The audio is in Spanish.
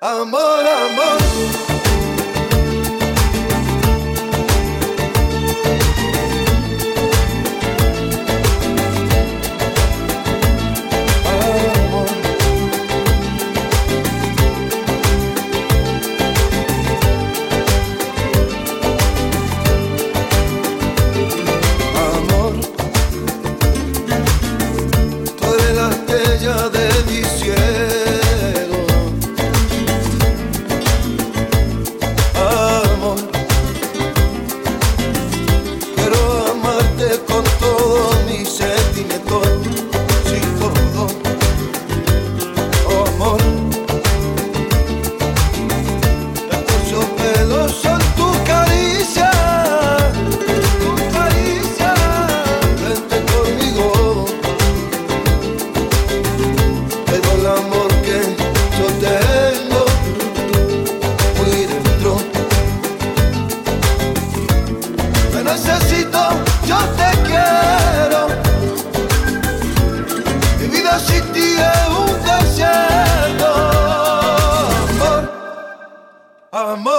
Amor, amor. De mi cielo, amor, quiero amarte con todo mi sentimiento, sin todo, oh amor, estos pelos son tu caricia, vente conmigo. El amor que yo tengo muy dentro, te necesito, yo te quiero, mi vida sin ti es un desierto. Amor, amor.